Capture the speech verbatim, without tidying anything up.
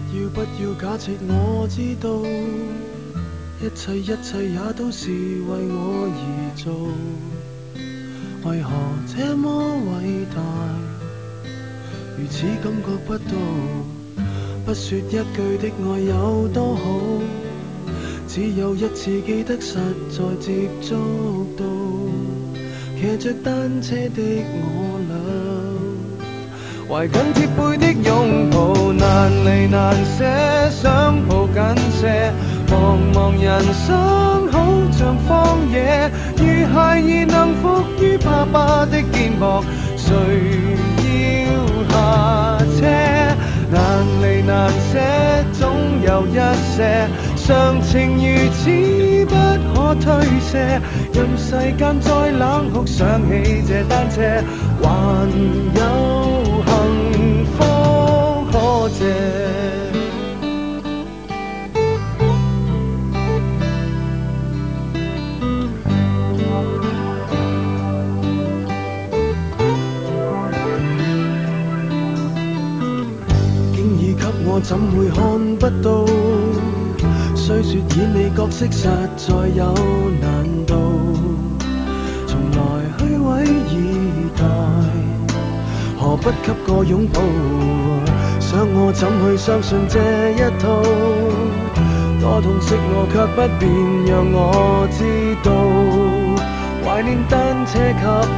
要不要假設我知道，一切一切也都是為我而做，為何這麼偉大，如此感覺不到，不說一句的愛有多好，只有一次記得實在接觸到，騎着單車的我倆，懷緊貼背的擁抱，難離難捨，想抱緊些，茫茫人生好像荒野，如孩兒能伏於爸爸的肩膊，誰要下車？難離難捨，總有一些常情如此不可推卸，任世間再冷酷，想起這單車，還有幸福可借。我怎會看不到？雖說演你角色實在有難度，從來虛偽以待，何不給個擁抱？想我怎去相信這一套？多痛惜我卻不便讓我知道，懷念單車給